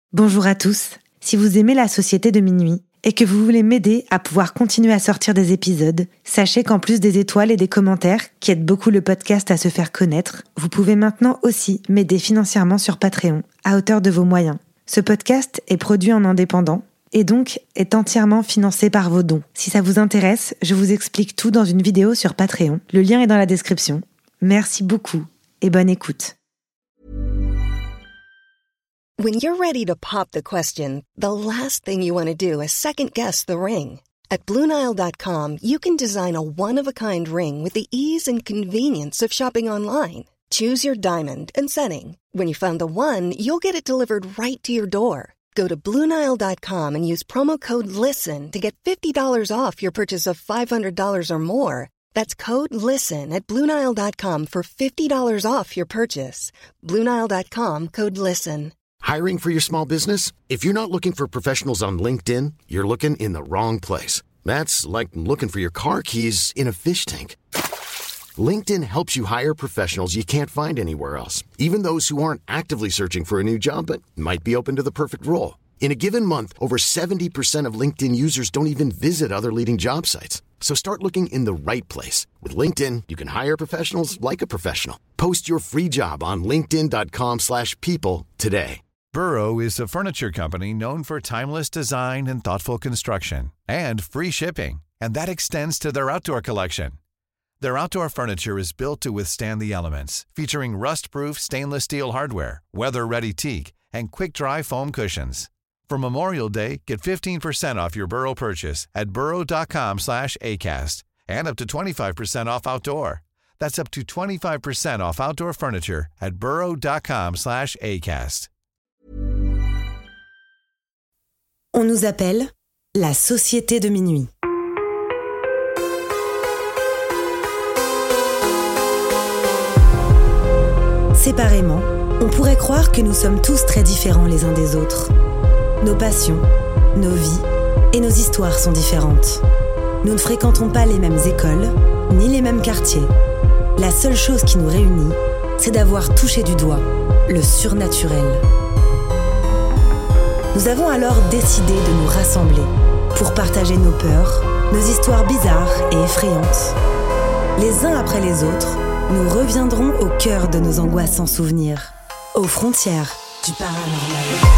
Bonjour à tous. Si vous aimez La Société de Minuit et que vous voulez m'aider à pouvoir continuer à sortir des épisodes, sachez qu'en plus des étoiles et des commentaires qui aident beaucoup le podcast à se faire connaître, vous pouvez maintenant aussi m'aider financièrement sur Patreon, à hauteur de vos moyens. Ce podcast est produit en indépendant et donc est entièrement financé par vos dons. Si ça vous intéresse, je vous explique tout dans une vidéo sur Patreon. Le lien est dans la description. Merci beaucoup et bonne écoute. When you're ready to pop the question, the last thing you want to do is second-guess the ring. At BlueNile.com, you can design a one-of-a-kind ring with the ease and convenience of shopping online. Choose your diamond and setting. When you find the one, you'll get it delivered right to your door. Go to BlueNile.com and use promo code LISTEN to get $50 off your purchase of $500 or more. That's code LISTEN at BlueNile.com for $50 off your purchase. BlueNile.com, code LISTEN. Hiring for your small business? If you're not looking for professionals on LinkedIn, you're looking in the wrong place. That's like looking for your car keys in a fish tank. LinkedIn helps you hire professionals you can't find anywhere else, even those who aren't actively searching for a new job but might be open to the perfect role. In a given month, over 70% of LinkedIn users don't even visit other leading job sites. So start looking in the right place. With LinkedIn, you can hire professionals like a professional. Post your free job on linkedin.com/people today. Burrow is a furniture company known for timeless design and thoughtful construction, and free shipping, and that extends to their outdoor collection. Their outdoor furniture is built to withstand the elements, featuring rust-proof stainless steel hardware, weather-ready teak, and quick-dry foam cushions. For Memorial Day, get 15% off your Burrow purchase at burrow.com/acast, and up to 25% off outdoor. That's up to 25% off outdoor furniture at burrow.com/acast. On nous appelle La Société de Minuit. Séparément, on pourrait croire que nous sommes tous très différents les uns des autres. Nos passions, nos vies et nos histoires sont différentes. Nous ne fréquentons pas les mêmes écoles, ni les mêmes quartiers. La seule chose qui nous réunit, c'est d'avoir touché du doigt le surnaturel. Nous avons alors décidé de nous rassembler pour partager nos peurs, nos histoires bizarres et effrayantes. Les uns après les autres, nous reviendrons au cœur de nos angoissants souvenirs, aux frontières du paranormal.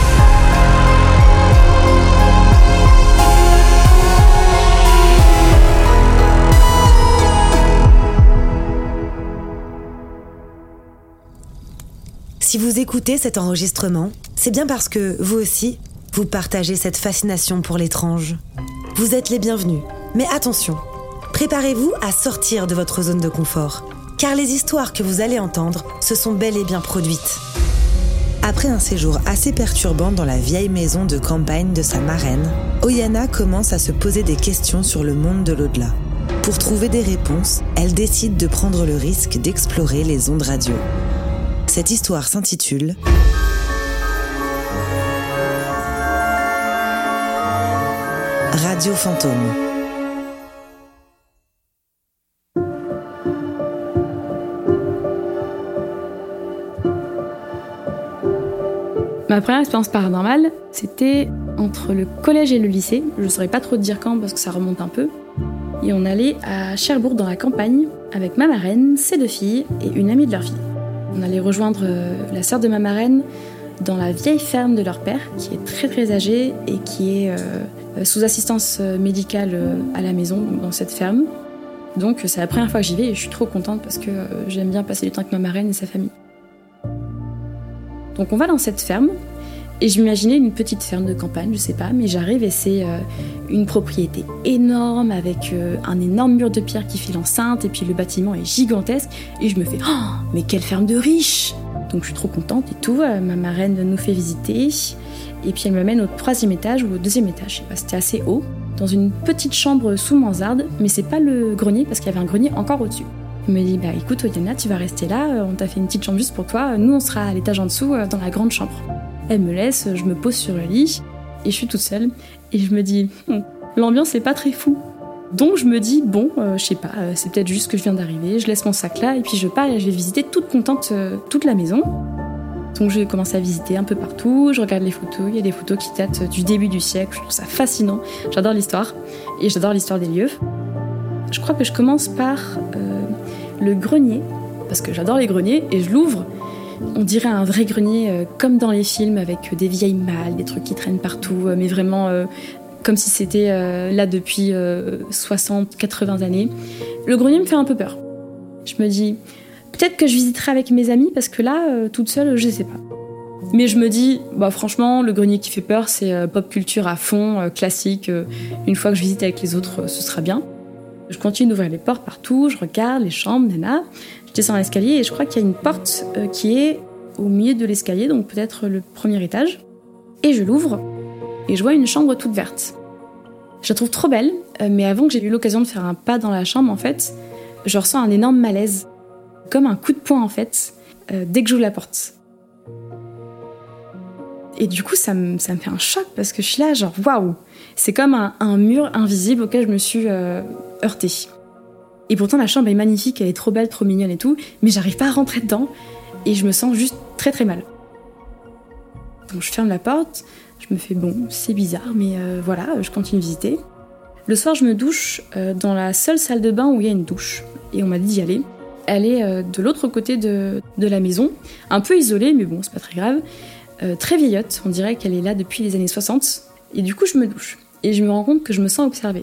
Si vous écoutez cet enregistrement, c'est bien parce que, vous aussi, vous partagez cette fascination pour l'étrange. Vous êtes les bienvenus, mais attention, préparez-vous à sortir de votre zone de confort, car les histoires que vous allez entendre se sont bel et bien produites. Après un séjour assez perturbant dans la vieille maison de campagne de sa marraine, Oyana commence à se poser des questions sur le monde de l'au-delà. Pour trouver des réponses, elle décide de prendre le risque d'explorer les ondes radio. Cette histoire s'intitule Radio Fantôme. Ma première expérience paranormale, c'était entre le collège et le lycée. Je ne saurais pas trop te dire quand parce que ça remonte un peu. Et on allait à Cherbourg dans la campagne avec ma marraine, ses 2 filles et une amie de leur fille. On allait rejoindre la sœur de ma marraine dans la vieille ferme de leur père, qui est très très âgée et qui est sous assistance médicale à la maison, dans cette ferme. Donc c'est la première fois que j'y vais et je suis trop contente parce que j'aime bien passer du temps avec ma marraine et sa famille. Donc on va dans cette ferme et je m'imaginais une petite ferme de campagne, je sais pas, mais j'arrive et c'est une propriété énorme avec un énorme mur de pierre qui fait l'enceinte et puis le bâtiment est gigantesque et je me fais « Oh, mais quelle ferme de riche !» Donc je suis trop contente et tout, ma marraine nous fait visiter et puis elle me mène au 3e étage ou au 2e étage, je sais pas, c'était assez haut, dans une petite chambre sous mansarde, mais c'est pas le grenier parce qu'il y avait un grenier encore au-dessus. Elle me dit « Bah écoute Oyana, tu vas rester là, on t'a fait une petite chambre juste pour toi, nous on sera à l'étage en dessous dans la grande chambre. » Elle me laisse, je me pose sur le lit et je suis toute seule et je me dis l'ambiance est pas très fou. Donc je me dis bon, je sais pas, c'est peut-être juste que je viens d'arriver, je laisse mon sac là et puis je pars et je vais visiter toute contente toute la maison. Donc j'ai commencé à visiter un peu partout, je regarde les photos, il y a des photos qui datent du début du siècle, je trouve ça fascinant, j'adore l'histoire, et j'adore l'histoire des lieux. Je crois que je commence par le grenier, parce que j'adore les greniers, et je l'ouvre. On dirait un vrai grenier comme dans les films, avec des vieilles malles, des trucs qui traînent partout, mais vraiment comme si c'était là depuis 60-80 années. Le grenier me fait un peu peur. Je me dis, peut-être que je visiterai avec mes amis, parce que là, toute seule, je sais pas. Mais je me dis, franchement, le grenier qui fait peur, c'est pop culture à fond, classique. Une fois que je visite avec les autres, ce sera bien. Je continue d'ouvrir les portes partout, je regarde les chambres, nana. Je descends l'escalier et je crois qu'il y a une porte qui est au milieu de l'escalier, donc peut-être le premier étage. Et je l'ouvre et je vois une chambre toute verte. Je la trouve trop belle, mais avant que j'ai eu l'occasion de faire un pas dans la chambre, en fait, je ressens un énorme malaise. Comme un coup de poing, en fait, dès que j'ouvre la porte. Et du coup, ça me fait un choc parce que je suis là, genre, waouh! C'est comme un mur invisible auquel je me suis heurtée. Et pourtant, la chambre est magnifique, elle est trop belle, trop mignonne et tout, mais j'arrive pas à rentrer dedans et je me sens juste très très mal. Donc je ferme la porte, je me fais bon, c'est bizarre, mais voilà, je continue de visiter. Le soir, je me douche dans la seule salle de bain où il y a une douche. Et on m'a dit d'y aller. Elle est de l'autre côté de la maison, un peu isolée, mais bon, c'est pas très grave. Très vieillotte, on dirait qu'elle est là depuis les années 60. Et du coup, je me douche. Et je me rends compte que je me sens observée.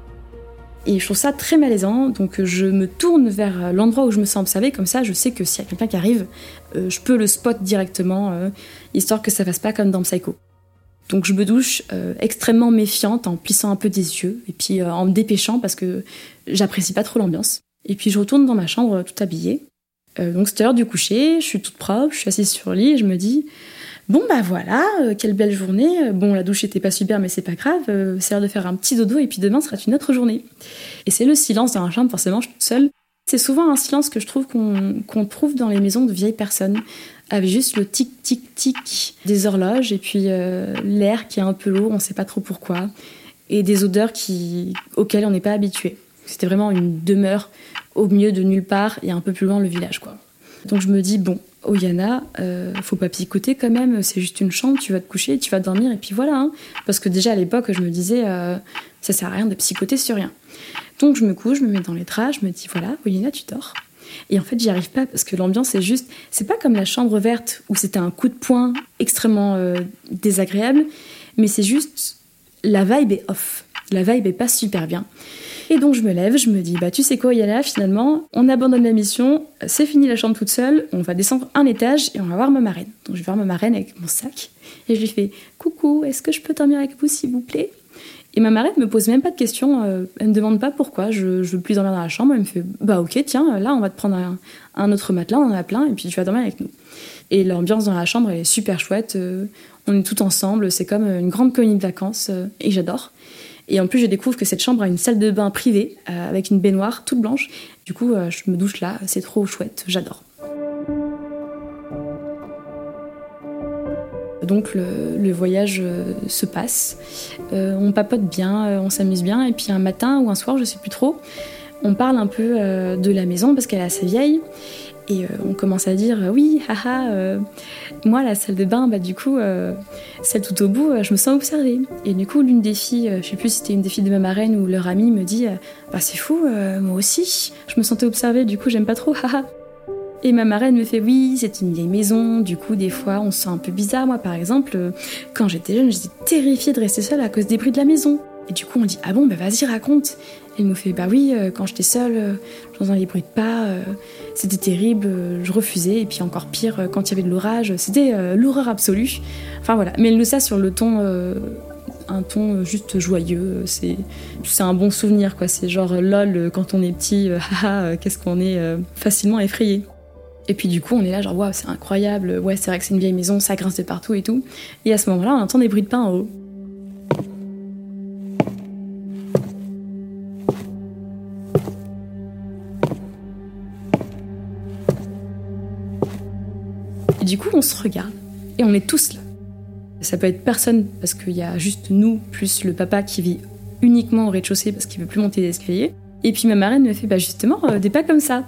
Et je trouve ça très malaisant, donc je me tourne vers l'endroit où je me sens observée, comme ça je sais que s'il y a quelqu'un qui arrive, je peux le spot directement, histoire que ça fasse pas comme dans Psycho. Donc je me douche extrêmement méfiante, en plissant un peu des yeux, et puis en me dépêchant parce que j'apprécie pas trop l'ambiance. Et puis je retourne dans ma chambre toute habillée. Donc c'était l'heure du coucher, je suis toute propre, je suis assise sur le lit et je me dis... Bon voilà, quelle belle journée. Bon, la douche était pas super, mais c'est pas grave. C'est l'heure de faire un petit dodo et puis demain sera une autre journée. Et c'est le silence dans la chambre, forcément, je suis toute seule. C'est souvent un silence que je trouve qu'on trouve dans les maisons de vieilles personnes, avec juste le tic-tic-tic des horloges et puis l'air qui est un peu lourd, on sait pas trop pourquoi, et des odeurs auxquelles on n'est pas habitué. C'était vraiment une demeure au milieu de nulle part et un peu plus loin le village, quoi. Donc je me dis, bon, Oyana, faut pas picoter quand même, c'est juste une chambre, tu vas te coucher, tu vas dormir et puis voilà. Hein. Parce que déjà à l'époque, je me disais, ça sert à rien de psychoter sur rien. Donc je me couche, je me mets dans les draps, je me dis, voilà, Oyana, tu dors. Et en fait, j'y arrive pas parce que l'ambiance est juste... C'est pas comme la chambre verte où c'était un coup de poing extrêmement désagréable, mais c'est juste... La vibe est off. La vibe est pas super bien. Et donc je me lève, je me dis, tu sais quoi, Yana, finalement, on abandonne la mission, c'est fini la chambre toute seule, on va descendre un étage et on va voir ma marraine. Donc je vais voir ma marraine avec mon sac et je lui fais, coucou, est-ce que je peux dormir avec vous, s'il vous plaît ? Et ma marraine me pose même pas de questions, elle me demande pas pourquoi, je veux plus dormir dans la chambre, elle me fait, ok, tiens, là on va te prendre un autre matelas, on en a plein, et puis tu vas dormir avec nous. Et l'ambiance dans la chambre est super chouette, on est tout ensemble, c'est comme une grande colonie de vacances, et j'adore. Et en plus, je découvre que cette chambre a une salle de bain privée avec une baignoire toute blanche. Du coup, je me douche là, c'est trop chouette, j'adore. Donc le voyage se passe, on papote bien, on s'amuse bien. Et puis un matin ou un soir, je sais plus trop, on parle un peu de la maison parce qu'elle est assez vieille. Et on commence à dire oui, moi la salle de bain, du coup, celle tout au bout, je me sens observée. Et du coup, l'une des filles, je sais plus si c'était une des filles de ma marraine ou leur amie, me dit c'est fou, moi aussi, je me sentais observée, du coup j'aime pas trop, haha. Et ma marraine me fait oui, c'est une vieille maison, du coup des fois on se sent un peu bizarre. Moi par exemple, quand j'étais jeune, j'étais terrifiée de rester seule à cause des bruits de la maison. Et du coup on dit ah bon, vas-y raconte. Elle me fait oui, quand j'étais seule, j'entendais les bruits de pas, c'était terrible, je refusais. Et puis encore pire, quand il y avait de l'orage, c'était l'horreur absolue. Enfin voilà, mais elle le sait sur le ton, un ton juste joyeux. C'est un bon souvenir quoi. C'est genre lol quand on est petit, qu'est-ce qu'on est facilement effrayé. Et puis du coup on est là genre waouh c'est incroyable, ouais c'est vrai que c'est une vieille maison, ça grince de partout et tout. Et à ce moment-là on entend des bruits de pas en haut. Et du coup, on se regarde et on est tous là. Ça peut être personne parce qu'il y a juste nous plus le papa qui vit uniquement au rez-de-chaussée parce qu'il veut plus monter les escaliers. Et puis ma marraine me fait justement des pas comme ça.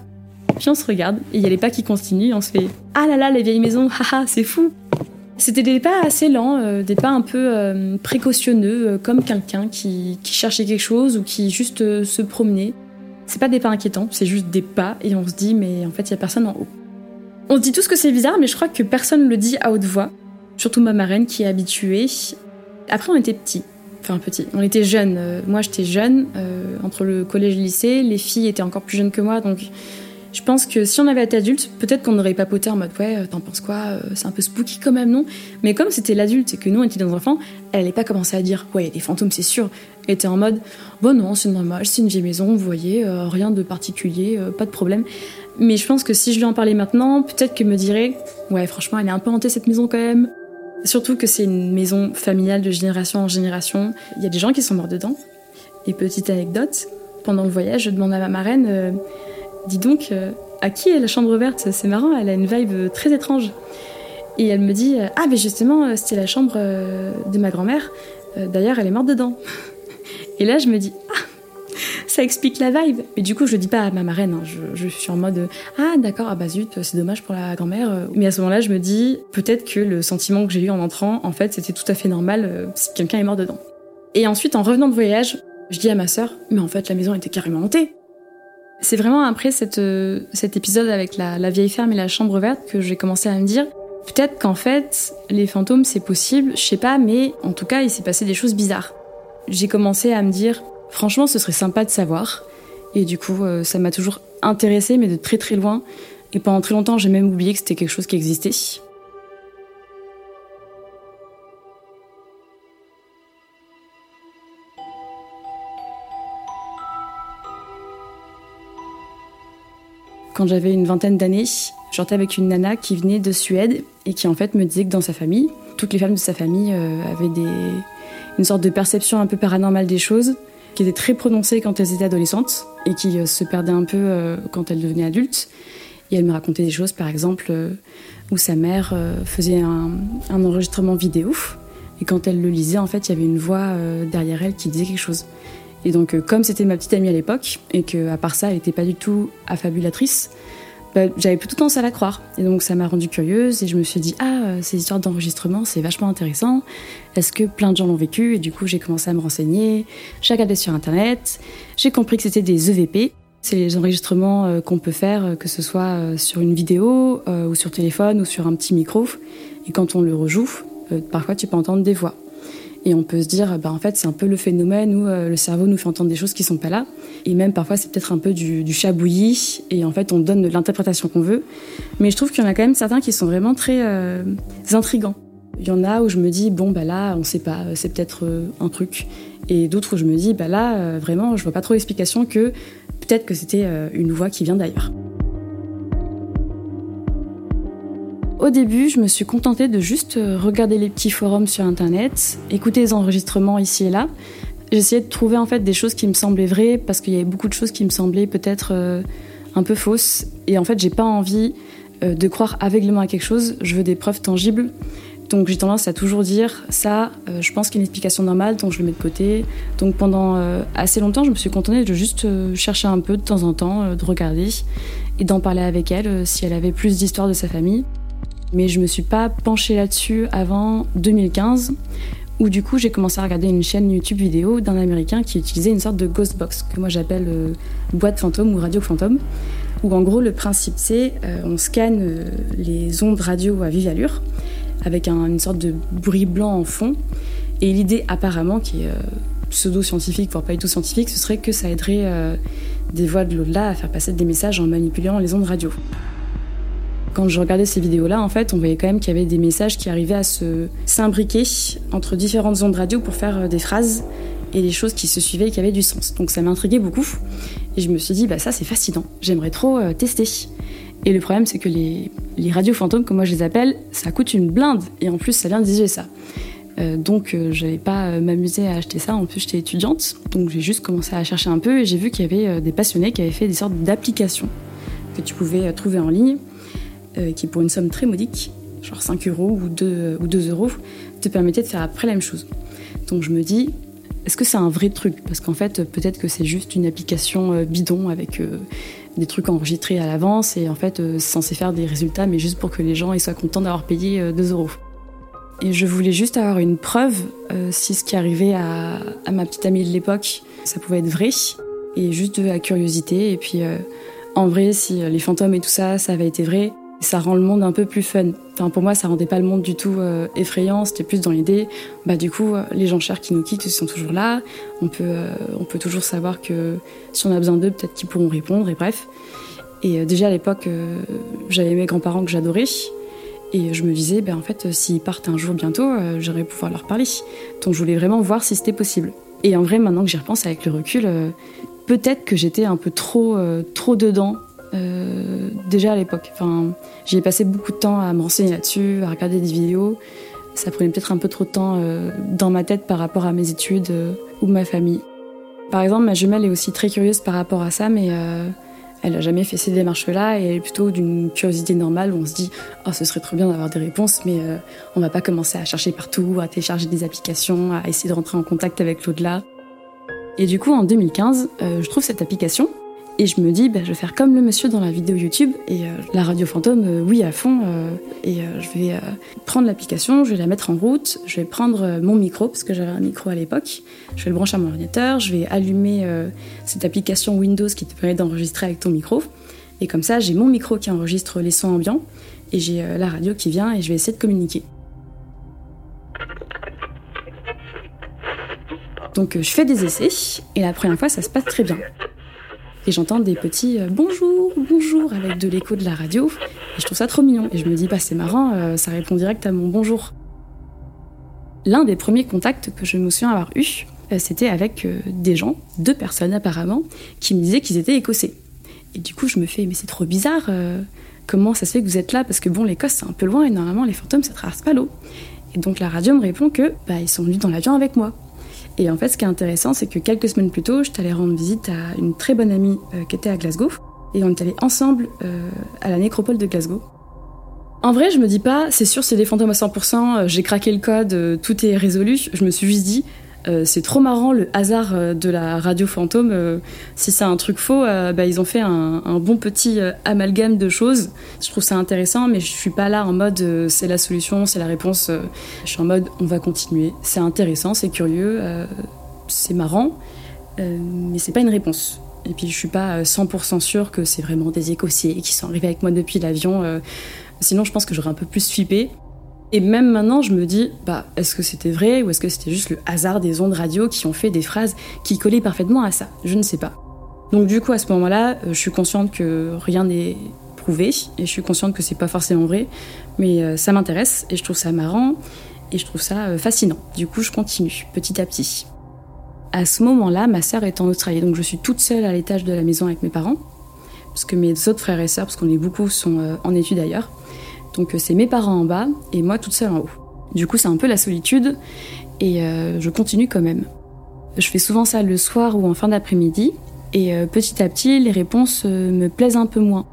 Puis on se regarde, et il y a les pas qui continuent, et on se fait « Ah là là, les vieilles maisons, haha, c'est fou !» C'était des pas assez lents, des pas un peu précautionneux, comme quelqu'un qui cherchait quelque chose ou qui juste se promenait. C'est pas des pas inquiétants, c'est juste des pas, et on se dit « Mais en fait, il y a personne en haut. » On se dit tous que c'est bizarre, mais je crois que personne ne le dit à haute voix. Surtout ma marraine qui est habituée. Après, on était petits. Enfin, petits. On était jeunes. Moi, j'étais jeune. Entre le collège et le lycée, les filles étaient encore plus jeunes que moi. Donc, je pense que si on avait été adulte, peut-être qu'on aurait papoté en mode « Ouais, t'en penses quoi ? C'est un peu spooky quand même, non ?» Mais comme c'était l'adulte et que nous, on était des enfants, elle n'allait pas commencer à dire « Ouais, il y a des fantômes, c'est sûr. » Elle était en mode « Bon, non, c'est normal, c'est une vieille maison, vous voyez, rien de particulier, pas de problème. » Mais je pense que si je lui en parlais maintenant, peut-être qu'elle me dirait « Ouais, franchement, elle est un peu hantée cette maison quand même. » Surtout que c'est une maison familiale de génération en génération. Il y a des gens qui sont morts dedans. Et petite anecdote, pendant le voyage, je demande à ma marraine dis donc, à qui est la chambre verte ? C'est marrant, elle a une vibe très étrange. Et elle me dit ah, mais justement, c'était la chambre de ma grand-mère. D'ailleurs, elle est morte dedans. Et là, je me dis ah, ça explique la vibe. Mais du coup, je le dis pas à ma marraine. Hein. Je suis en mode ah, d'accord, ah bah zut, c'est dommage pour la grand-mère. Mais à ce moment-là, je me dis peut-être que le sentiment que j'ai eu en entrant, en fait, c'était tout à fait normal si quelqu'un est mort dedans. Et ensuite, en revenant de voyage, je dis à ma sœur mais en fait, la maison était carrément hantée. C'est vraiment après cet épisode avec la vieille ferme et la chambre verte que j'ai commencé à me dire peut-être qu'en fait, les fantômes, c'est possible, je sais pas, mais en tout cas, il s'est passé des choses bizarres. J'ai commencé à me dire franchement, ce serait sympa de savoir. Et du coup, ça m'a toujours intéressée, mais de très très loin. Et pendant très longtemps, j'ai même oublié que c'était quelque chose qui existait. Quand j'avais une vingtaine d'années, je sortais avec une nana qui venait de Suède et qui en fait me disait que dans sa famille, toutes les femmes de sa famille avaient une sorte de perception un peu paranormale des choses, qui était très prononcée quand elles étaient adolescentes et qui se perdait un peu quand elles devenaient adultes. Et elle me racontait des choses, par exemple, où sa mère faisait un enregistrement vidéo et quand elle le lisait, en fait, il y avait une voix derrière elle qui disait quelque chose. Et donc, comme c'était ma petite amie à l'époque, et qu'à part ça, elle n'était pas du tout affabulatrice, j'avais plutôt tendance à la croire. Et donc, ça m'a rendue curieuse, et je me suis dit, ces histoires d'enregistrement, c'est vachement intéressant. Est-ce que plein de gens l'ont vécu ? Et du coup, j'ai commencé à me renseigner, j'ai regardé sur Internet, j'ai compris que c'était des EVP. C'est les enregistrements qu'on peut faire, que ce soit sur une vidéo, ou sur téléphone, ou sur un petit micro. Et quand on le rejoue, parfois, tu peux entendre des voix. Et on peut se dire, en fait, c'est un peu le phénomène où le cerveau nous fait entendre des choses qui sont pas là. Et même parfois, c'est peut-être un peu du chabouillis. Et en fait, on donne l'interprétation qu'on veut. Mais je trouve qu'il y en a quand même certains qui sont vraiment très intrigants. Il y en a où je me dis, là, on sait pas, c'est peut-être un truc. Et d'autres où je me dis, là, vraiment, je vois pas trop l'explication que peut-être que c'était une voix qui vient d'ailleurs. Au début, je me suis contentée de juste regarder les petits forums sur Internet, écouter les enregistrements ici et là. J'essayais de trouver en fait des choses qui me semblaient vraies parce qu'il y avait beaucoup de choses qui me semblaient peut-être un peu fausses. Et en fait, j'ai pas envie de croire aveuglément à quelque chose. Je veux des preuves tangibles. Donc j'ai tendance à toujours dire ça, je pense qu'il y a une explication normale, donc je le mets de côté. Donc pendant assez longtemps, je me suis contentée de juste chercher un peu de temps en temps, de regarder et d'en parler avec elle si elle avait plus d'histoires de sa famille. Mais je me suis pas penchée là-dessus avant 2015, où du coup j'ai commencé à regarder une chaîne YouTube vidéo d'un Américain qui utilisait une sorte de ghost box, que moi j'appelle boîte fantôme ou radio fantôme, où en gros le principe c'est on scanne les ondes radio à vive allure, avec une sorte de bruit blanc en fond, et l'idée apparemment, qui est pseudo-scientifique, voire pas du tout scientifique, ce serait que ça aiderait des voix de l'au-delà à faire passer des messages en manipulant les ondes radio. Quand je regardais ces vidéos-là, en fait, on voyait quand même qu'il y avait des messages qui arrivaient à s'imbriquer entre différentes ondes radio pour faire des phrases et des choses qui se suivaient et qui avaient du sens. Donc ça m'intriguait beaucoup. Et je me suis dit, ça c'est fascinant, j'aimerais trop tester. Et le problème, c'est que les radios fantômes, comme moi je les appelle, ça coûte une blinde. Et en plus, ça vient des USA. Donc je n'allais pas m'amuser à acheter ça. En plus, j'étais étudiante. Donc j'ai juste commencé à chercher un peu et j'ai vu qu'il y avait des passionnés qui avaient fait des sortes d'applications que tu pouvais trouver en ligne. Qui pour une somme très modique, genre 5 € ou 2 €, te permettait de faire après la même chose. Donc je me dis, est-ce que c'est un vrai truc ? Parce qu'en fait, peut-être que c'est juste une application bidon avec des trucs enregistrés à l'avance et en fait c'est censé faire des résultats mais juste pour que les gens ils soient contents d'avoir payé 2 €. Et je voulais juste avoir une preuve si ce qui arrivait à ma petite amie de l'époque, ça pouvait être vrai, et juste de la curiosité. Et puis en vrai, si les fantômes et tout ça, ça avait été vrai, ça rend le monde un peu plus fun. Enfin, pour moi, ça rendait pas le monde du tout effrayant, c'était plus dans l'idée, du coup, les gens chers qui nous quittent, ils sont toujours là, on peut toujours savoir que si on a besoin d'eux, peut-être qu'ils pourront répondre, et bref. Et déjà à l'époque, j'avais mes grands-parents que j'adorais, et je me disais, en fait, s'ils partent un jour bientôt, j'aurais pouvoir leur parler. Donc je voulais vraiment voir si c'était possible. Et en vrai, maintenant que j'y repense avec le recul, peut-être que j'étais un peu trop dedans, déjà à l'époque. Enfin, j'y ai passé beaucoup de temps à me renseigner là-dessus, à regarder des vidéos. Ça prenait peut-être un peu trop de temps dans ma tête par rapport à mes études ou ma famille. Par exemple, ma jumelle est aussi très curieuse par rapport à ça, mais elle n'a jamais fait ces démarches-là et elle est plutôt d'une curiosité normale où on se dit « Oh, ce serait trop bien d'avoir des réponses, mais on va pas commencer à chercher partout, à télécharger des applications, à essayer de rentrer en contact avec l'au-delà. » Et du coup, en 2015, je trouve cette application et je me dis je vais faire comme le monsieur dans la vidéo YouTube et la radio fantôme, oui, à fond. Et je vais prendre l'application, je vais la mettre en route, je vais prendre mon micro, parce que j'avais un micro à l'époque, je vais le brancher à mon ordinateur, je vais allumer cette application Windows qui te permet d'enregistrer avec ton micro. Et comme ça, j'ai mon micro qui enregistre les sons ambiants et j'ai la radio qui vient et je vais essayer de communiquer. Donc je fais des essais et la première fois ça se passe très bien. Et j'entends des petits bonjour, bonjour avec de l'écho de la radio et je trouve ça trop mignon. Et je me dis c'est marrant, ça répond direct à mon bonjour. L'un des premiers contacts que je me souviens avoir eu, c'était avec des gens, 2 personnes apparemment, qui me disaient qu'ils étaient écossais. Et du coup je me fais mais c'est trop bizarre, comment ça se fait que vous êtes là? Parce que bon, l'Écosse c'est un peu loin et normalement les fantômes ça traverse pas l'eau. Et donc la radio me répond que ils sont venus dans l'avion avec moi. Et en fait, ce qui est intéressant, c'est que quelques semaines plus tôt, je t'allais rendre visite à une très bonne amie qui était à Glasgow. Et on est allés ensemble à la nécropole de Glasgow. En vrai, je me dis pas, c'est sûr, c'est des fantômes à 100%, j'ai craqué le code, tout est résolu. Je me suis juste dit, c'est trop marrant le hasard de la radio fantôme. Si c'est un truc faux, ils ont fait un bon petit amalgame de choses. Je trouve ça intéressant, mais je suis pas là en mode c'est la solution, c'est la réponse. Je suis en mode on va continuer. C'est intéressant, c'est curieux, c'est marrant, mais c'est pas une réponse. Et puis je suis pas 100% sûre que c'est vraiment des Écossais qui sont arrivés avec moi depuis l'avion. Sinon, je pense que j'aurais un peu plus flippé. Et même maintenant, je me dis, est-ce que c'était vrai ou est-ce que c'était juste le hasard des ondes radio qui ont fait des phrases qui collaient parfaitement à ça? Je ne sais pas. Donc du coup, à ce moment-là, je suis consciente que rien n'est prouvé et je suis consciente que c'est pas forcément vrai, mais ça m'intéresse et je trouve ça marrant et je trouve ça fascinant. Du coup, je continue petit à petit. À ce moment-là, ma sœur est en Australie, donc je suis toute seule à l'étage de la maison avec mes parents, parce que mes autres frères et sœurs, parce qu'on est beaucoup, sont en études ailleurs. Donc c'est mes parents en bas et moi toute seule en haut. Du coup c'est un peu la solitude et je continue quand même. Je fais souvent ça le soir ou en fin d'après-midi et petit à petit les réponses me plaisent un peu moins.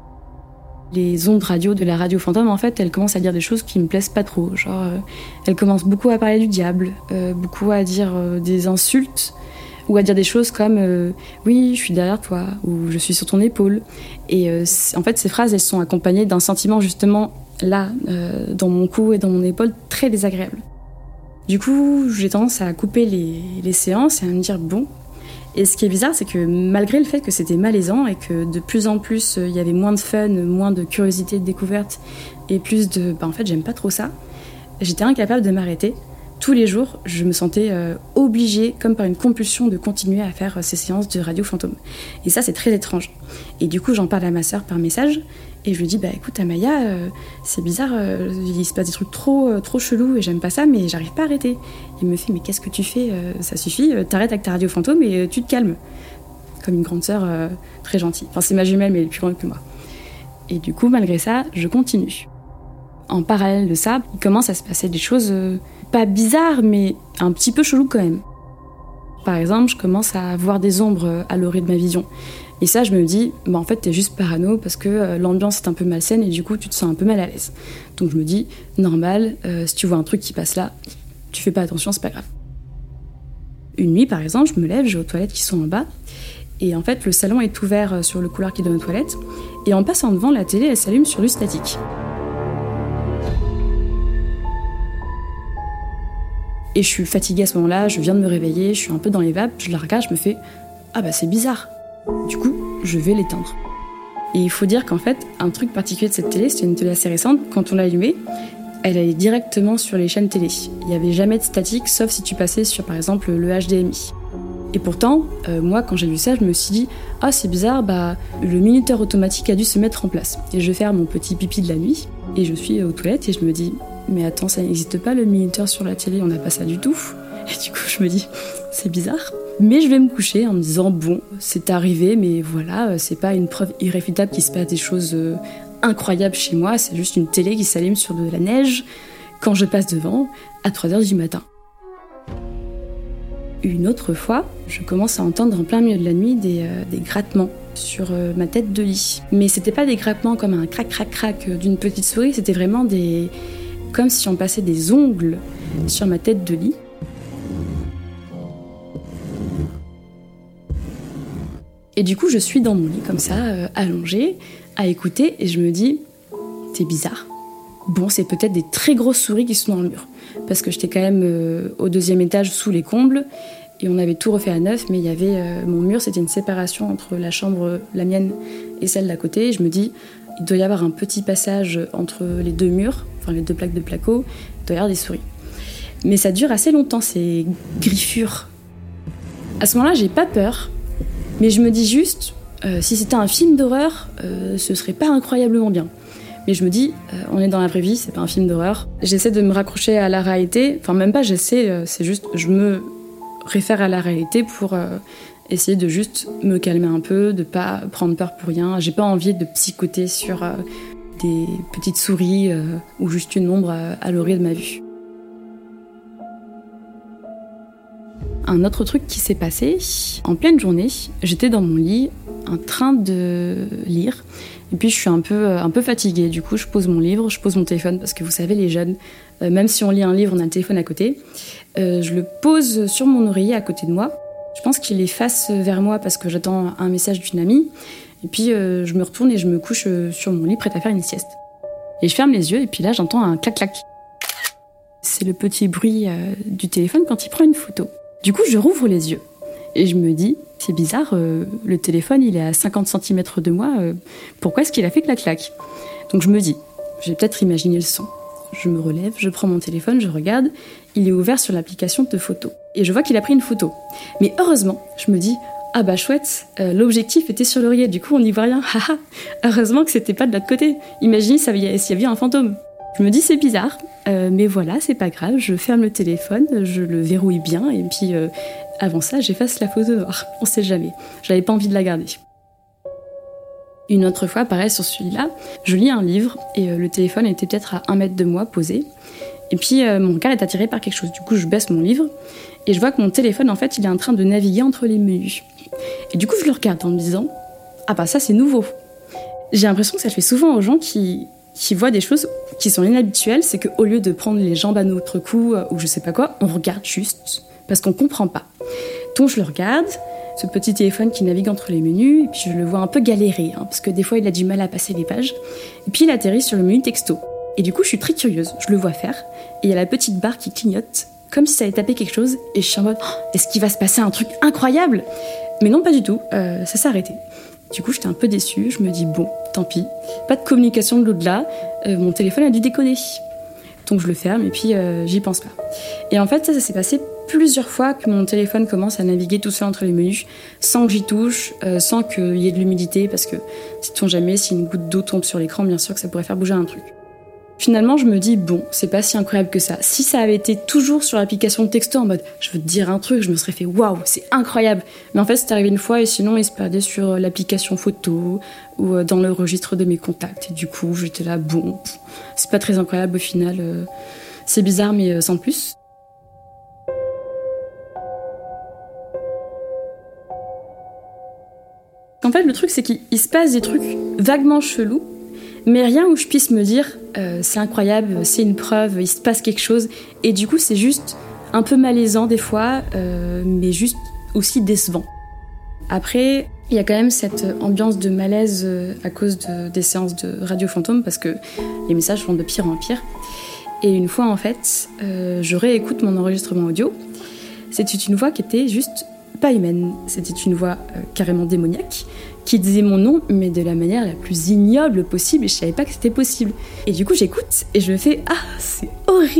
Les ondes radio de la radio fantôme en fait elles commencent à dire des choses qui me plaisent pas trop. Genre elles commencent beaucoup à parler du diable, beaucoup à dire des insultes ou à dire des choses comme oui je suis derrière toi ou je suis sur ton épaule. Et en fait ces phrases elles sont accompagnées d'un sentiment justement là, dans mon cou et dans mon épaule, très désagréable. Du coup, j'ai tendance à couper les séances et à me dire bon. Et ce qui est bizarre, c'est que malgré le fait que c'était malaisant et que de plus en plus, il y avait moins de fun, moins de curiosité, de découverte et plus de en fait, j'aime pas trop ça, j'étais incapable de m'arrêter. Tous les jours, je me sentais obligée, comme par une compulsion, de continuer à faire ces séances de radio fantôme. Et ça, c'est très étrange. Et du coup, j'en parle à ma sœur par message, et je lui dis, écoute, Amaya, c'est bizarre, il se passe des trucs trop chelous, et j'aime pas ça, mais j'arrive pas à arrêter. Il me fait, mais qu'est-ce que tu fais? Ça suffit, t'arrêtes avec ta radio fantôme et tu te calmes. Comme une grande sœur très gentille. Enfin, c'est ma jumelle, mais elle est plus grande que moi. Et du coup, malgré ça, je continue. En parallèle de ça, il commence à se passer des choses pas bizarres, mais un petit peu chelou quand même. Par exemple, je commence à voir des ombres à l'orée de ma vision. Et ça, je me dis, en fait, t'es juste parano parce que l'ambiance est un peu malsaine et du coup, tu te sens un peu mal à l'aise. Donc je me dis, normal, si tu vois un truc qui passe là, tu fais pas attention, c'est pas grave. Une nuit, par exemple, je me lève, j'ai aux toilettes qui sont en bas, Et en fait, le salon est ouvert sur le couloir qui donne aux toilettes. Et en passant devant, la télé, elle s'allume sur du statique. Et je suis fatiguée à ce moment-là, je viens de me réveiller, je suis un peu dans les vapes, je la regarde, je me fais « Ah bah c'est bizarre !» Du coup, je vais l'éteindre. Et il faut dire qu'en fait, un truc particulier de cette télé, c'était une télé assez récente, quand on l'a allumée, elle allait directement sur les chaînes télé. Il n'y avait jamais de statique, sauf si tu passais sur par exemple le HDMI. Et pourtant, moi quand j'ai vu ça, je me suis dit « Ah c'est bizarre, le minuteur automatique a dû se mettre en place. » Et je vais faire mon petit pipi de la nuit, et je suis aux toilettes et je me dis « Mais attends, ça n'existe pas le minuteur sur la télé, on n'a pas ça du tout. » Et du coup je me dis « C'est bizarre. » Mais je vais me coucher en me disant « Bon, c'est arrivé, mais voilà, c'est pas une preuve irréfutable qu'il se passe des choses incroyables chez moi, c'est juste une télé qui s'allume sur de la neige quand je passe devant à 3h du matin. » Une autre fois, je commence à entendre en plein milieu de la nuit des grattements sur ma tête de lit. Mais c'était pas des grattements comme un crac-crac-crac d'une petite souris, c'était vraiment comme si on passait des ongles sur ma tête de lit. Et du coup, je suis dans mon lit comme ça, allongée, à écouter, et je me dis, c'est bizarre. Bon, c'est peut-être des très grosses souris qui sont dans le mur. Parce que j'étais quand même au 2e étage sous les combles, et on avait tout refait à neuf, mais il y avait mon mur, c'était une séparation entre la chambre, la mienne, et celle d'à côté. Et je me dis, il doit y avoir un petit passage entre les deux murs, enfin les deux plaques de placo, il doit y avoir des souris. Mais ça dure assez longtemps, ces griffures. À ce moment-là, j'ai pas peur, mais je me dis juste, si c'était un film d'horreur, ce serait pas incroyablement bien. Mais je me dis, on est dans la vraie vie, c'est pas un film d'horreur. J'essaie de me raccrocher à la réalité, enfin même pas j'essaie, c'est juste, je me réfère à la réalité pour essayer de juste me calmer un peu, de pas prendre peur pour rien. J'ai pas envie de psychoter sur des petites souris ou juste une ombre à l'orée de ma vue. Un autre truc qui s'est passé, en pleine journée, j'étais dans mon lit, en train de lire, et puis je suis un peu fatiguée. Du coup, je pose mon livre, je pose mon téléphone, parce que vous savez, les jeunes, même si on lit un livre, on a le téléphone à côté. Je le pose sur mon oreiller à côté de moi. Je pense qu'il est face vers moi parce que j'attends un message d'une amie. Et puis je me retourne et je me couche sur mon lit, prête à faire une sieste. Et je ferme les yeux, et puis là, j'entends un clac-clac. C'est le petit bruit du téléphone quand il prend une photo. Du coup, je rouvre les yeux et je me dis, c'est bizarre, le téléphone, il est à 50 cm de moi, pourquoi est-ce qu'il a fait clac-clac ? Donc je me dis, j'ai peut-être imaginé le son. Je me relève, je prends mon téléphone, je regarde, il est ouvert sur l'application de photos. Et je vois qu'il a pris une photo. Mais heureusement, je me dis, ah bah chouette, l'objectif était sur l'oreiller, du coup on n'y voit rien, haha. Heureusement que c'était pas de l'autre côté. Imaginez s'il y avait un fantôme. Je me dis c'est bizarre, mais voilà, c'est pas grave, je ferme le téléphone, je le verrouille bien, et puis avant ça, j'efface la photo noire. On sait jamais, j'avais pas envie de la garder. Une autre fois, pareil sur celui-là, je lis un livre, et le téléphone était peut-être à 1 mètre de moi, posé, et puis mon regard est attiré par quelque chose. Du coup, je baisse mon livre, et je vois que mon téléphone, en fait, il est en train de naviguer entre les menus. Et du coup, je le regarde en me disant, ah bah ça c'est nouveau. J'ai l'impression que ça le fait souvent aux gens qui voient des choses qui sont inhabituelles, c'est qu'au lieu de prendre les jambes à notre cou ou je sais pas quoi, on regarde juste, parce qu'on comprend pas. Donc je le regarde, ce petit téléphone qui navigue entre les menus, et puis je le vois un peu galérer, parce que des fois il a du mal à passer les pages, et puis il atterrit sur le menu texto. Et du coup je suis très curieuse, je le vois faire, et il y a la petite barre qui clignote, comme si ça allait taper quelque chose, et je suis en mode, est-ce qu'il va se passer un truc incroyable ? Mais non, pas du tout, ça s'est arrêté. Du coup, j'étais un peu déçue, je me dis, bon, tant pis, pas de communication de l'au-delà, mon téléphone a dû déconner. Donc je le ferme et puis j'y pense pas. Et en fait, ça s'est passé plusieurs fois que mon téléphone commence à naviguer tout seul entre les menus, sans que j'y touche, sans qu'il y ait de l'humidité, parce que, sait-on jamais, si une goutte d'eau tombe sur l'écran, bien sûr que ça pourrait faire bouger un truc. Finalement, je me dis, bon, c'est pas si incroyable que ça. Si ça avait été toujours sur l'application de texto en mode, je veux te dire un truc, je me serais fait, waouh, c'est incroyable. Mais en fait, c'est arrivé une fois et sinon, il se perdait sur l'application photo ou dans le registre de mes contacts. Et du coup, j'étais là, bon, c'est pas très incroyable au final. C'est bizarre, mais sans plus. En fait, le truc, c'est qu'il se passe des trucs vaguement chelous, mais rien où je puisse me dire c'est incroyable, c'est une preuve, il se passe quelque chose. Et du coup, c'est juste un peu malaisant des fois, mais juste aussi décevant. Après, il y a quand même cette ambiance de malaise à cause des séances de radio fantôme parce que les messages vont de pire en pire. Et une fois, en fait, je réécoute mon enregistrement audio. C'était une voix qui était juste pas humaine. C'était une voix carrément démoniaque qui disait mon nom, mais de la manière la plus ignoble possible, et je savais pas que c'était possible. Et du coup, j'écoute et je me fais « Ah, c'est horrible !»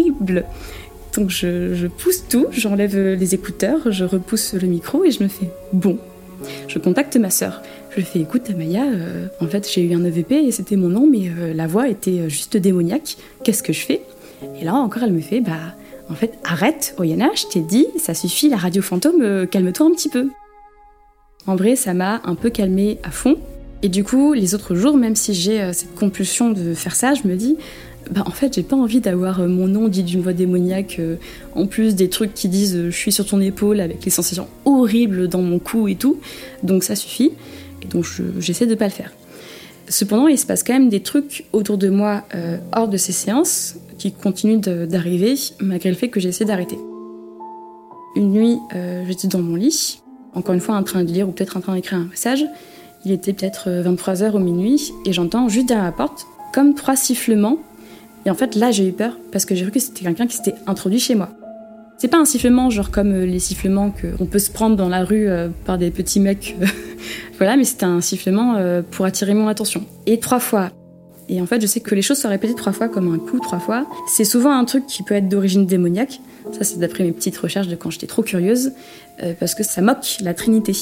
Donc je pousse tout, j'enlève les écouteurs, je repousse le micro et je me fais « Bon ». Je contacte ma sœur. Je lui fais « Écoute, Amaya, en fait, j'ai eu un EVP et c'était mon nom, mais la voix était juste démoniaque. Qu'est-ce que je fais ?» Et là, encore, elle me fait « Bah, en fait, arrête, Oyana, je t'ai dit, ça suffit, la radio fantôme, calme-toi un petit peu. » En vrai, ça m'a un peu calmée à fond. Et du coup, les autres jours, même si j'ai cette compulsion de faire ça, je me dis, bah en fait, j'ai pas envie d'avoir mon nom dit d'une voix démoniaque, en plus des trucs qui disent je suis sur ton épaule avec les sensations horribles dans mon cou et tout. Donc ça suffit. Et donc j'essaie de pas le faire. Cependant, il se passe quand même des trucs autour de moi hors de ces séances qui continuent d'arriver malgré le fait que j'essaie d'arrêter. Une nuit, j'étais dans mon lit, encore une fois en train de lire ou peut-être en train d'écrire un message. Il était peut-être 23h ou minuit et j'entends juste derrière la porte comme 3 sifflements. Et en fait, là, j'ai eu peur parce que j'ai cru que c'était quelqu'un qui s'était introduit chez moi. C'est pas un sifflement genre comme les sifflements qu'on peut se prendre dans la rue par des petits mecs. Voilà, mais c'était un sifflement pour attirer mon attention. Et 3 fois. Et en fait, je sais que les choses sont répétées 3 fois comme un coup 3 fois. C'est souvent un truc qui peut être d'origine démoniaque. Ça, c'est d'après mes petites recherches de quand j'étais trop curieuse. Parce que ça moque la Trinité.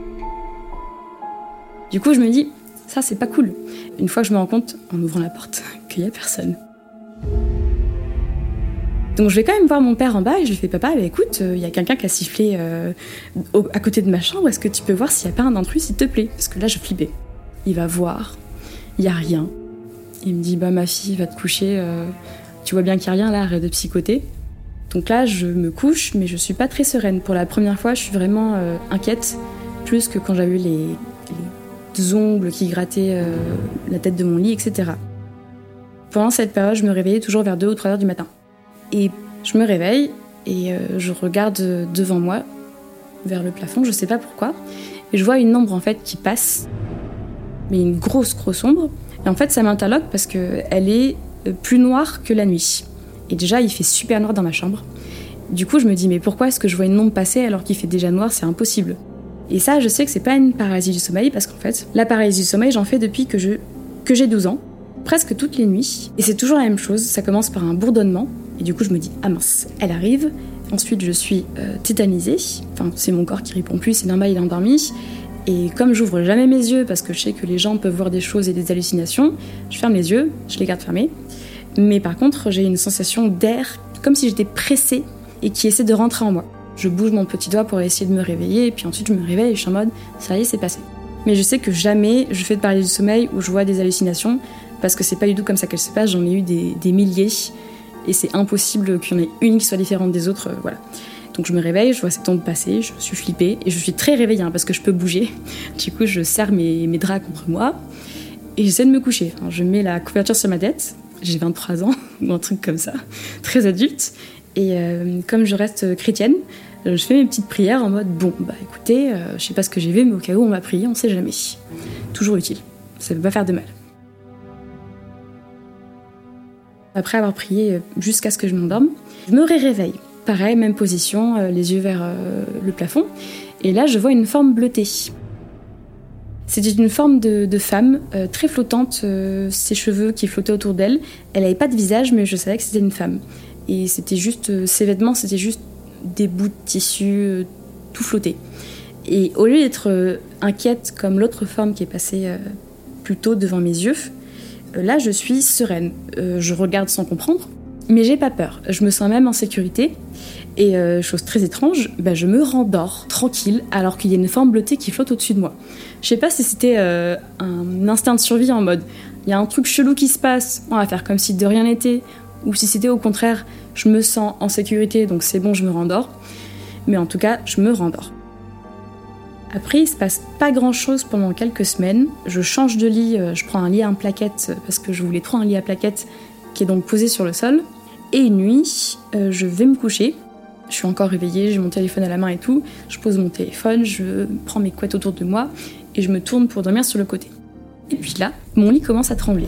Du coup, je me dis, ça, c'est pas cool. Une fois que je me rends compte, en ouvrant la porte, qu'il y a personne. Donc je vais quand même voir mon père en bas et je lui fais « Papa, bah, écoute, il y a quelqu'un qui a sifflé à côté de ma chambre, est-ce que tu peux voir s'il n'y a pas un intrus, s'il te plaît ?» Parce que là, je flippais. Il va voir, il n'y a rien. Il me dit « Bah ma fille, va te coucher, tu vois bien qu'il n'y a rien là, arrête de psychoter. » Donc là, je me couche, mais je suis pas très sereine. Pour la première fois, je suis vraiment inquiète, plus que quand j'avais eu les ongles qui grattaient la tête de mon lit, etc. Pendant cette période, je me réveillais toujours vers 2 ou 3 heures du matin. Et je me réveille et je regarde devant moi, vers le plafond, je sais pas pourquoi, et je vois une ombre en fait qui passe, mais une grosse ombre. Et en fait, ça m'interloque parce qu'elle est plus noire que la nuit. Et déjà, il fait super noir dans ma chambre. Du coup, je me dis, mais pourquoi est-ce que je vois une ombre passer alors qu'il fait déjà noir, c'est impossible. Et ça, je sais que c'est pas une paralysie du sommeil, parce qu'en fait, la paralysie du sommeil, j'en fais depuis que j'ai 12 ans, presque toutes les nuits. Et c'est toujours la même chose, ça commence par un bourdonnement. Et du coup, je me dis, ah mince, elle arrive. Ensuite, je suis tétanisée. Enfin, c'est mon corps qui répond plus, c'est normal, il est endormi. Et comme j'ouvre jamais mes yeux, parce que je sais que les gens peuvent voir des choses et des hallucinations, je ferme les yeux, je les garde fermés. Mais par contre, j'ai une sensation d'air, comme si j'étais pressée et qui essaie de rentrer en moi. Je bouge mon petit doigt pour essayer de me réveiller, et puis ensuite je me réveille et je suis en mode, ça y est, c'est passé. Mais je sais que jamais je fais de paralysie du sommeil où je vois des hallucinations, parce que c'est pas du tout comme ça qu'elles se passent, j'en ai eu des milliers. Et c'est impossible qu'il y en ait une qui soit différente des autres, voilà. Donc je me réveille, je vois cette ombre passer, je suis flippée, et je suis très réveillée, parce que je peux bouger. Du coup, je serre mes draps contre moi, et j'essaie de me coucher. Alors, je mets la couverture sur ma tête, j'ai 23 ans, ou un truc comme ça, très adulte, et comme je reste chrétienne, je fais mes petites prières en mode, bon, bah écoutez, je sais pas ce que j'ai vu, mais au cas où on m'a prié, on sait jamais. Toujours utile, ça peut pas faire de mal. Après avoir prié jusqu'à ce que je m'endorme, je me réveille. Pareil, même position, les yeux vers le plafond. Et là, je vois une forme bleutée. C'était une forme de femme, très flottante, ses cheveux qui flottaient autour d'elle. Elle n'avait pas de visage, mais je savais que c'était une femme. Et c'était juste, ses vêtements, c'était juste des bouts de tissu, tout flotté. Et au lieu d'être inquiète comme l'autre forme qui est passée plus tôt devant mes yeux, là, je suis sereine. Je regarde sans comprendre, mais j'ai pas peur. Je me sens même en sécurité. Et chose très étrange, je me rendors tranquille alors qu'il y a une forme bleutée qui flotte au-dessus de moi. Je sais pas si c'était un instinct de survie en mode il y a un truc chelou qui se passe, on va faire comme si de rien n'était, ou si c'était au contraire, je me sens en sécurité donc c'est bon, je me rendors. Mais en tout cas, je me rendors. Après, il se passe pas grand-chose pendant quelques semaines. Je change de lit, je prends un lit à plaquettes parce que je voulais trop un lit à plaquettes qui est donc posé sur le sol. Et une nuit, je vais me coucher Je suis encore réveillée, j'ai mon téléphone à la main et tout. Je pose mon téléphone, je prends mes couettes autour de moi et je me tourne pour dormir sur le côté. Et puis là, mon lit commence à trembler.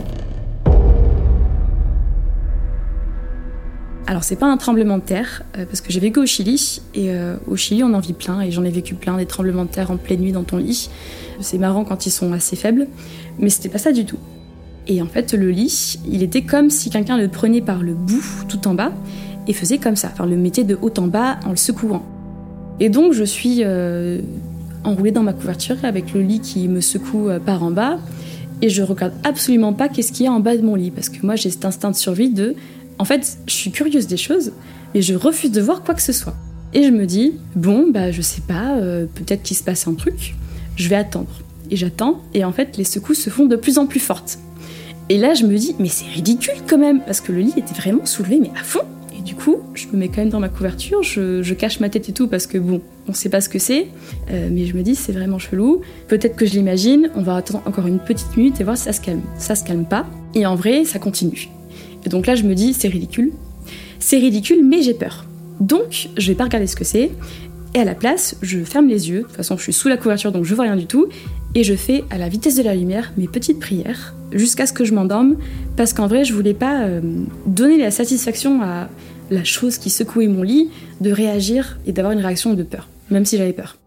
Alors c'est pas un tremblement de terre, parce que j'ai vécu au Chili, et au Chili on en vit plein, et j'en ai vécu plein, des tremblements de terre en pleine nuit dans ton lit. C'est marrant quand ils sont assez faibles, mais c'était pas ça du tout. Et en fait le lit, il était comme si quelqu'un le prenait par le bout, tout en bas, et faisait comme ça, enfin le mettait de haut en bas en le secouant. Et donc je suis enroulée dans ma couverture avec le lit qui me secoue par en bas, et je regarde absolument pas qu'est-ce qu'il y a en bas de mon lit, parce que moi j'ai cet instinct de survie de... En fait, je suis curieuse des choses, mais je refuse de voir quoi que ce soit. Et je me dis, bon, je sais pas, peut-être qu'il se passe un truc, je vais attendre. Et j'attends, et en fait, les secousses se font de plus en plus fortes. Et là, je me dis, mais c'est ridicule quand même, parce que le lit était vraiment soulevé, mais à fond. Et du coup, je me mets quand même dans ma couverture, je cache ma tête et tout, parce que bon, on sait pas ce que c'est, mais je me dis, c'est vraiment chelou. Peut-être que je l'imagine, on va attendre encore une petite minute et voir si ça se calme. Ça se calme pas, et en vrai, ça continue. Et donc là, je me dis, c'est ridicule, mais j'ai peur. Donc, je vais pas regarder ce que c'est, et à la place, je ferme les yeux. De toute façon, je suis sous la couverture, donc je vois rien du tout, et je fais, à la vitesse de la lumière, mes petites prières, jusqu'à ce que je m'endorme, parce qu'en vrai, je voulais pas donner la satisfaction à la chose qui secouait mon lit, de réagir et d'avoir une réaction de peur, même si j'avais peur.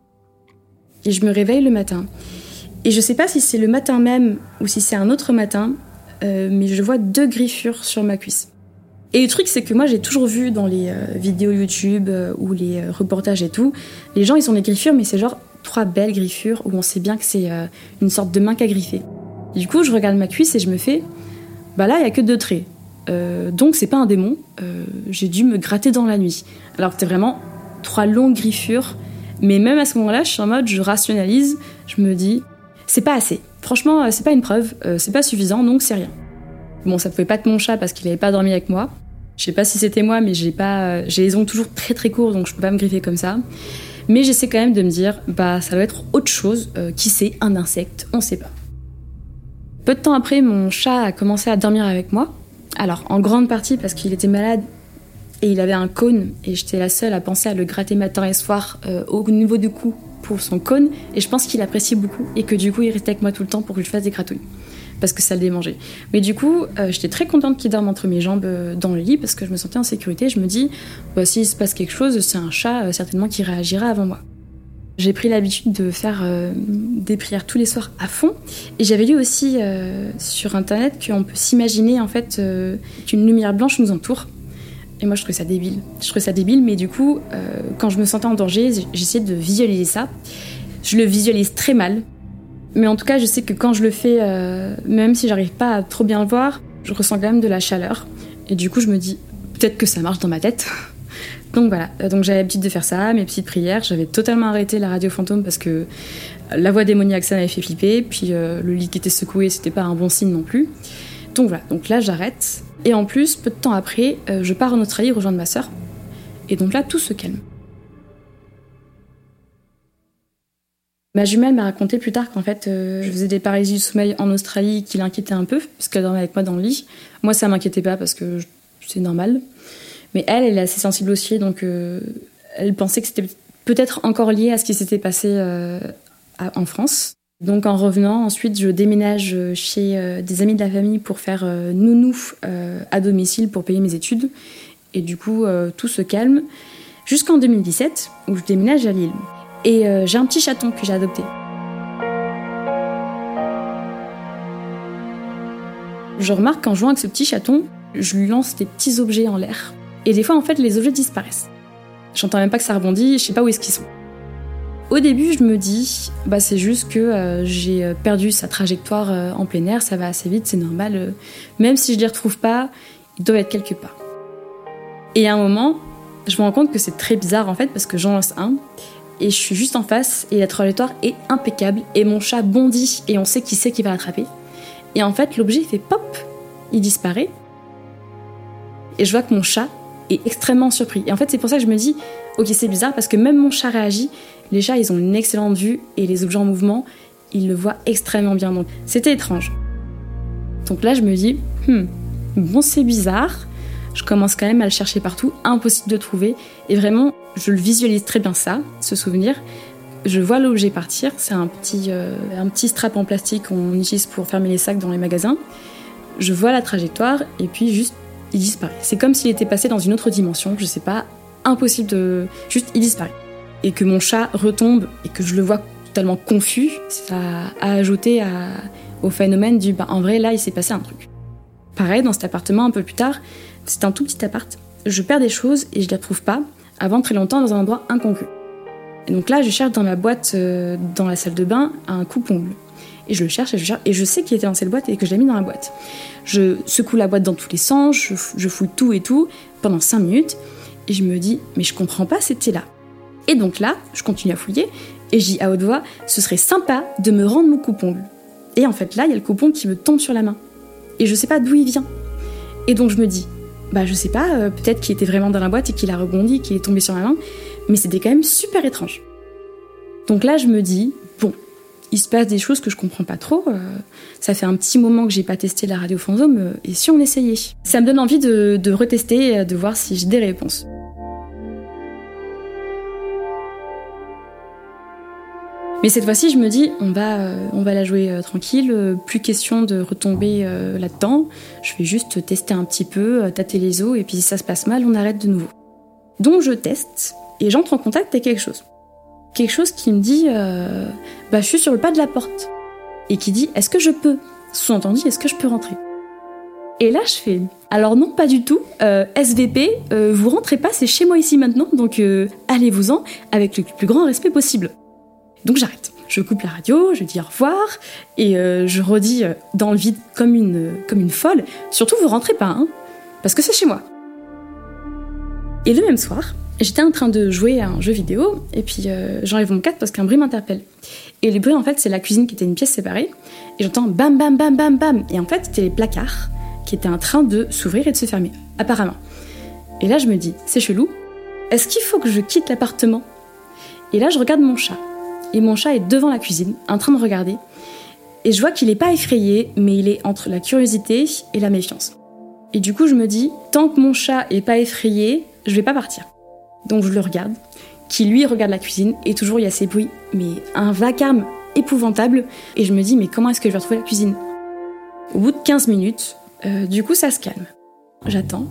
Et je me réveille le matin. Et je sais pas si c'est le matin même, ou si c'est un autre matin, mais je vois 2 griffures sur ma cuisse. Et le truc, c'est que moi, j'ai toujours vu dans les vidéos YouTube ou les reportages et tout, les gens, ils ont des griffures, mais c'est genre 3 belles griffures où on sait bien que c'est une sorte de main qu'a griffé. Du coup, je regarde ma cuisse et je me fais, là, il y a que 2 traits. Donc, c'est pas un démon. J'ai dû me gratter dans la nuit. Alors que c'était vraiment 3 longues griffures. Mais même à ce moment-là, je suis en mode, je rationalise, je me dis, c'est pas assez. Franchement, c'est pas une preuve, c'est pas suffisant, donc c'est rien. Bon, ça pouvait pas être mon chat parce qu'il avait pas dormi avec moi. Je sais pas si c'était moi, mais j'ai les ongles toujours très très courts, donc je peux pas me griffer comme ça. Mais j'essaie quand même de me dire, ça doit être autre chose, qui sait, un insecte, on sait pas. Peu de temps après, mon chat a commencé à dormir avec moi. Alors, en grande partie parce qu'il était malade et il avait un cône, et j'étais la seule à penser à le gratter matin et soir au niveau du cou pour son cône, et je pense qu'il apprécie beaucoup et que du coup il restait avec moi tout le temps pour que je lui fasse des gratouilles parce que ça le démangeait. Mais du coup j'étais très contente qu'il dorme entre mes jambes dans le lit parce que je me sentais en sécurité. Je me dis s'il se passe quelque chose, c'est un chat certainement qui réagira avant moi. J'ai pris l'habitude de faire des prières tous les soirs à fond, et j'avais lu aussi sur internet qu'on peut s'imaginer en fait qu'une lumière blanche nous entoure. Et moi, je trouvais ça débile. Mais du coup, quand je me sentais en danger, j'essayais de visualiser ça. Je le visualise très mal. Mais en tout cas, je sais que quand je le fais, même si j'arrive pas à trop bien le voir, je ressens quand même de la chaleur. Et du coup, je me dis, peut-être que ça marche dans ma tête. Donc voilà, donc j'avais l'habitude de faire ça, mes petites prières. J'avais totalement arrêté la radio fantôme parce que la voix démoniaque, ça m'avait fait flipper. Puis le lit qui était secoué, c'était pas un bon signe non plus. Donc voilà, donc là, j'arrête. Et en plus, peu de temps après, je pars en Australie rejoindre ma sœur. Et donc là, tout se calme. Ma jumelle m'a raconté plus tard qu'en fait, je faisais des paralysies du sommeil en Australie qui l'inquiétaient un peu, parce qu'elle dormait avec moi dans le lit. Moi, ça m'inquiétait pas, parce que c'est normal. Mais elle est assez sensible aussi, donc elle pensait que c'était peut-être encore lié à ce qui s'était passé en France. Donc en revenant, ensuite, je déménage chez des amis de la famille pour faire nounou à domicile pour payer mes études. Et du coup, tout se calme jusqu'en 2017, où je déménage à Lille. Et j'ai un petit chaton que j'ai adopté. Je remarque qu'en jouant avec ce petit chaton, je lui lance des petits objets en l'air. Et des fois, en fait, les objets disparaissent. J'entends même pas que ça rebondit, je sais pas où est-ce qu'ils sont. Au début, je me dis, c'est juste que j'ai perdu sa trajectoire en plein air, ça va assez vite, c'est normal. Même si je les retrouve pas, ils doivent être quelque part. Et à un moment, je me rends compte que c'est très bizarre en fait, parce que j'en lance un, et je suis juste en face, et la trajectoire est impeccable, et mon chat bondit, et on sait qui c'est qui va l'attraper. Et en fait, l'objet fait pop, il disparaît, et je vois que mon chat est extrêmement surpris. Et en fait, c'est pour ça que je me dis, ok, c'est bizarre, parce que même mon chat réagit. Les chats, ils ont une excellente vue, et les objets en mouvement, ils le voient extrêmement bien. Donc, c'était étrange. Donc là, je me dis, bon, c'est bizarre. Je commence quand même à le chercher partout, impossible de trouver. Et vraiment, Je le visualise très bien ce souvenir. Je vois l'objet partir, c'est un petit strap en plastique qu'on utilise pour fermer les sacs dans les magasins. Je vois la trajectoire et puis juste, il disparaît. C'est comme s'il était passé dans une autre dimension, je sais pas, impossible de... Juste, il disparaît. Et que mon chat retombe et que je le vois totalement confus, ça a ajouté au phénomène du en vrai, là, il s'est passé un truc. Pareil, dans cet appartement, un peu plus tard, c'est un tout petit appart. Je perds des choses et je les retrouve pas avant très longtemps dans un endroit incongru. Et donc là, je cherche dans ma boîte, dans la salle de bain, un coupe-ongle. Et je le cherche et je sais qu'il était dans cette boîte et que je l'ai mis dans la boîte. Je secoue la boîte dans tous les sens, je fouille tout et tout pendant 5 minutes et je me dis, mais je comprends pas, c'était là. Et donc là, je continue à fouiller et je dis à haute voix, ce serait sympa de me rendre mon coupe-ongle. Et en fait là, il y a le coupe-ongle qui me tombe sur la main. Et je sais pas d'où il vient. Et donc je me dis, je sais pas, peut-être qu'il était vraiment dans la boîte et qu'il a rebondi, qu'il est tombé sur ma main, mais c'était quand même super étrange. Donc là, je me dis, bon, il se passe des choses que je comprends pas trop, ça fait un petit moment que j'ai pas testé la radio fantôme, et si on essayait ? Ça me donne envie de retester, de voir si j'ai des réponses. Mais cette fois-ci, je me dis, on va la jouer tranquille, plus question de retomber là-dedans. Je vais juste tester un petit peu, tâter les os, et puis si ça se passe mal, on arrête de nouveau. Donc je teste, et j'entre en contact avec quelque chose. Quelque chose qui me dit, je suis sur le pas de la porte. Et qui dit, est-ce que je peux ? Sous-entendu, est-ce que je peux rentrer ? Et là, je fais, alors non, pas du tout, SVP, vous rentrez pas, c'est chez moi ici maintenant, donc allez-vous-en avec le plus grand respect possible. Donc j'arrête, je coupe la radio, je dis au revoir, et je redis dans le vide comme une folle, surtout vous rentrez pas, parce que c'est chez moi. Et le même soir, j'étais en train de jouer à un jeu vidéo, et puis j'enlève mon casque parce qu'un bruit m'interpelle. Et le bruit, en fait, c'est la cuisine qui était une pièce séparée, et j'entends bam bam bam bam bam, et en fait, c'était les placards qui étaient en train de s'ouvrir et de se fermer, apparemment. Et là, je me dis, c'est chelou, est-ce qu'il faut que je quitte l'appartement ? Et là, je regarde mon chat. Et mon chat est devant la cuisine, en train de regarder. Et je vois qu'il n'est pas effrayé, mais il est entre la curiosité et la méfiance. Et du coup, je me dis, tant que mon chat est pas effrayé, je vais pas partir. Donc je le regarde, qui lui regarde la cuisine, et toujours il y a ces bruits, mais un vacarme épouvantable. Et je me dis, mais comment est-ce que je vais retrouver la cuisine ? Au bout de 15 minutes, du coup, ça se calme. J'attends.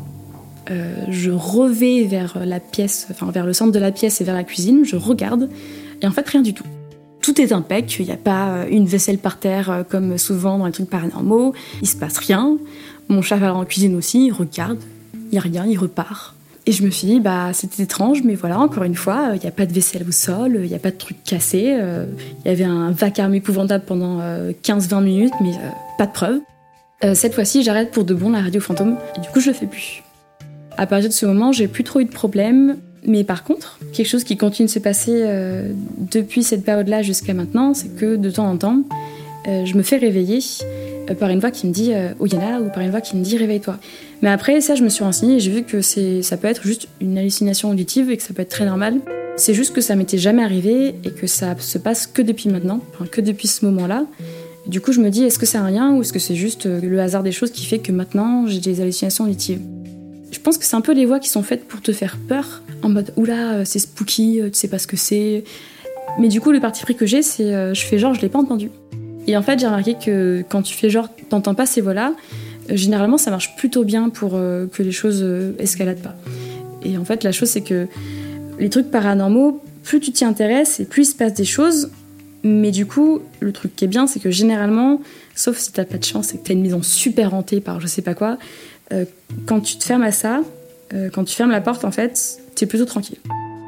Je revais vers la pièce, vers le centre de la pièce et vers la cuisine, je regarde. Et en fait, rien du tout. Tout est impec, il n'y a pas une vaisselle par terre comme souvent dans les trucs paranormaux, il se passe rien. Mon chat va en cuisine aussi, il regarde, il n'y a rien, il repart. Et je me suis dit, c'était étrange, mais voilà, encore une fois, il n'y a pas de vaisselle au sol, il n'y a pas de trucs cassés, il y avait un vacarme épouvantable pendant 15-20 minutes, mais pas de preuve. Cette fois-ci, j'arrête pour de bon la radio fantôme, et du coup, je le fais plus. À partir de ce moment, j'ai plus trop eu de problèmes. Mais par contre, quelque chose qui continue de se passer depuis cette période-là jusqu'à maintenant, c'est que de temps en temps, je me fais réveiller par une voix qui me dit « Oyana » ou par une voix qui me dit « Réveille-toi ». Mais après, ça, je me suis renseignée et j'ai vu que ça peut être juste une hallucination auditive et que ça peut être très normal. C'est juste que ça m'était jamais arrivé et que ça se passe que depuis maintenant, que depuis ce moment-là. Du coup, je me dis, est-ce que c'est un lien ou est-ce que c'est juste le hasard des choses qui fait que maintenant, j'ai des hallucinations auditives ? Je pense que c'est un peu les voix qui sont faites pour te faire peur, en mode « Oula, c'est spooky, tu sais pas ce que c'est ». Mais du coup, le parti pris que j'ai, c'est je fais genre, je l'ai pas entendu. Et en fait, j'ai remarqué que quand tu fais genre, t'entends pas ces voix-là, généralement, ça marche plutôt bien pour que les choses escaladent pas. Et en fait, la chose, c'est que les trucs paranormaux, plus tu t'y intéresses et plus il se passe des choses. Mais du coup, le truc qui est bien, c'est que généralement, sauf si t'as pas de chance et que t'as une maison super hantée par je sais pas quoi, quand tu te fermes à ça, quand tu fermes la porte, en fait, t'es plutôt tranquille.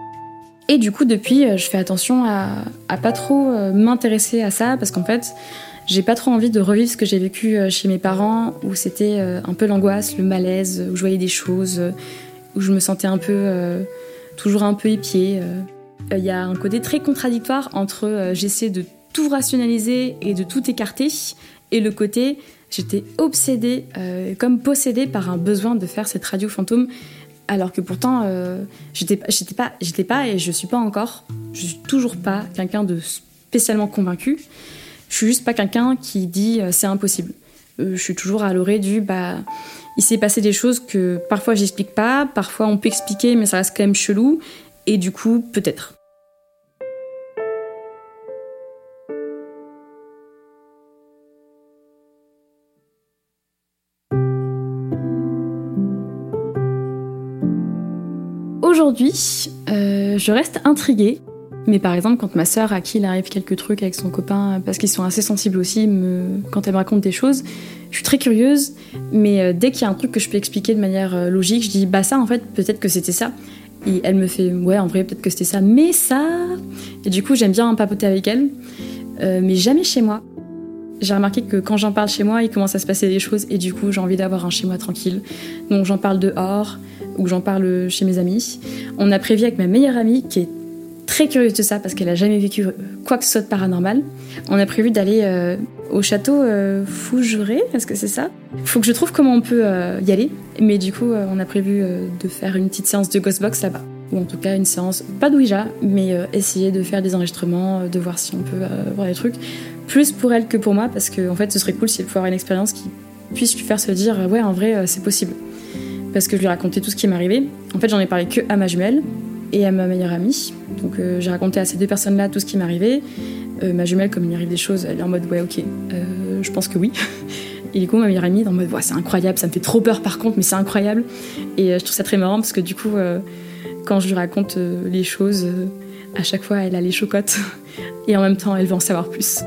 Et du coup, depuis, je fais attention à pas trop m'intéresser à ça, parce qu'en fait, j'ai pas trop envie de revivre ce que j'ai vécu chez mes parents, où c'était un peu l'angoisse, le malaise, où je voyais des choses, où je me sentais un peu, toujours un peu épiée. Il y a un côté très contradictoire entre j'essaie de tout rationaliser et de tout écarter, et le côté j'étais obsédée, comme possédée par un besoin de faire cette radio fantôme, alors que pourtant j'étais pas et je suis pas encore, je suis toujours pas quelqu'un de spécialement convaincu. Je suis juste pas quelqu'un qui dit c'est impossible. Je suis toujours à l'orée du il s'est passé des choses que parfois j'explique pas, parfois on peut expliquer mais ça reste quand même chelou. et du coup, peut-être. Aujourd'hui, je reste intriguée. Mais par exemple, quand ma sœur, à qui il arrive quelques trucs avec son copain, parce qu'ils sont assez sensibles aussi, quand elle me raconte des choses, je suis très curieuse, mais dès qu'il y a un truc que je peux expliquer de manière logique, je dis « bah ça, en fait, peut-être que c'était ça ». Et elle me fait « ouais, en vrai, peut-être que c'était ça, mais ça ». Et du coup, j'aime bien papoter avec elle, mais jamais chez moi. J'ai remarqué que quand j'en parle chez moi, il commence à se passer des choses, et du coup, j'ai envie d'avoir un chez moi tranquille. Donc j'en parle dehors, ou j'en parle chez mes amis. On a prévu avec ma meilleure amie, qui est très curieuse de ça parce qu'elle a jamais vécu quoi que ce soit de paranormal. On a prévu d'aller au château Fougeray, est-ce que c'est ça ? Faut que je trouve comment on peut y aller, mais du coup on a prévu de faire une petite séance de Ghostbox là-bas, ou en tout cas une séance, pas de Ouija, mais essayer de faire des enregistrements, de voir si on peut voir des trucs, plus pour elle que pour moi, parce que en fait ce serait cool si elle pouvait avoir une expérience qui puisse lui faire se dire ouais en vrai c'est possible, parce que je lui ai raconté tout ce qui m'est arrivé. En fait j'en ai parlé que à ma jumelle et à ma meilleure amie. Donc j'ai raconté à ces deux personnes-là tout ce qui m'arrivait. Ma jumelle, comme il m'arrive des choses, elle est en mode ouais ok, je pense que oui. Et du coup ma meilleure amie est en mode ouais, c'est incroyable, ça me fait trop peur par contre, mais c'est incroyable. Et je trouve ça très marrant parce que du coup quand je lui raconte les choses, à chaque fois elle a les chocottes et en même temps elle veut en savoir plus.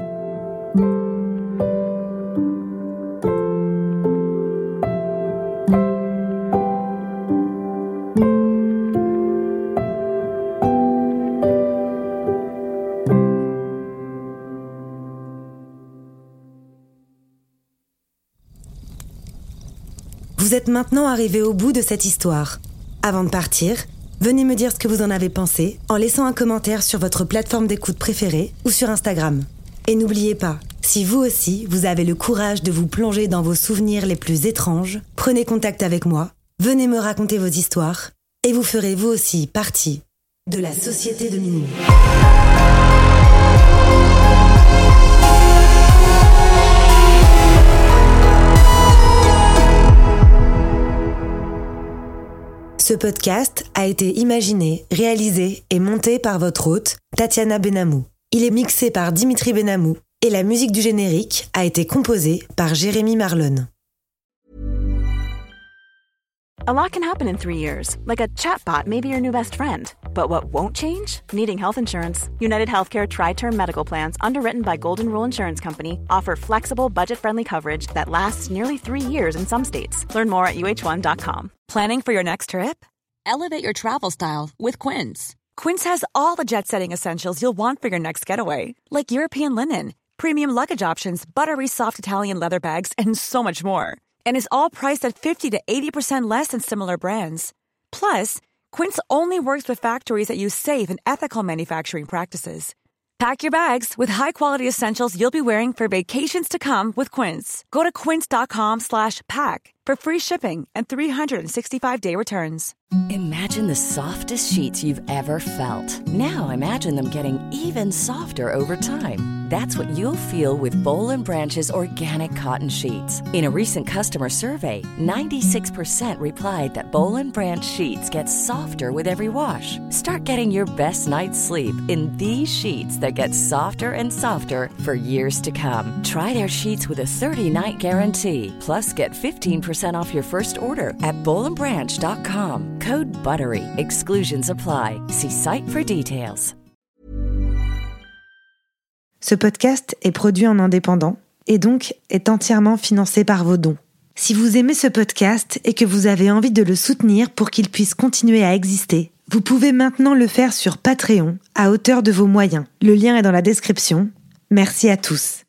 Vous êtes maintenant arrivé au bout de cette histoire. Avant de partir, venez me dire ce que vous en avez pensé en laissant un commentaire sur votre plateforme d'écoute préférée ou sur Instagram. Et n'oubliez pas, si vous aussi, vous avez le courage de vous plonger dans vos souvenirs les plus étranges, prenez contact avec moi, venez me raconter vos histoires et vous ferez vous aussi partie de la Société de Minuit. Ce podcast a été imaginé, réalisé et monté par votre hôte, Tatiana Benamou. Il est mixé par Dimitri Benamou et la musique du générique a été composée par Jérémy Marlon. A lot can happen in 3 years, like a chatbot may be your new best friend. But what won't change? Needing health insurance. United Healthcare Tri-Term Medical Plans, underwritten by Golden Rule Insurance Company, offer flexible, budget-friendly coverage that lasts nearly 3 years in some states. Learn more at uh1.com. Planning for your next trip? Elevate your travel style with Quince. Quince has all the jet-setting essentials you'll want for your next getaway, like European linen, premium luggage options, buttery soft Italian leather bags, and so much more. And is all priced at 50 to 80% less than similar brands. Plus, Quince only works with factories that use safe and ethical manufacturing practices. Pack your bags with high-quality essentials you'll be wearing for vacations to come with Quince. Go to quince.com/pack for free shipping and 365-day returns. Imagine the softest sheets you've ever felt. Now imagine them getting even softer over time. That's what you'll feel with Boll & Branch's organic cotton sheets. In a recent customer survey, 96% replied that Boll & Branch sheets get softer with every wash. Start getting your best night's sleep in these sheets that get softer and softer for years to come. Try their sheets with a 30-night guarantee. Plus, get 15% off your first order at bollandbranch.com. Code BUTTERY. Exclusions apply. See site for details. Ce podcast est produit en indépendant et donc est entièrement financé par vos dons. Si vous aimez ce podcast et que vous avez envie de le soutenir pour qu'il puisse continuer à exister, vous pouvez maintenant le faire sur Patreon à hauteur de vos moyens. Le lien est dans la description. Merci à tous.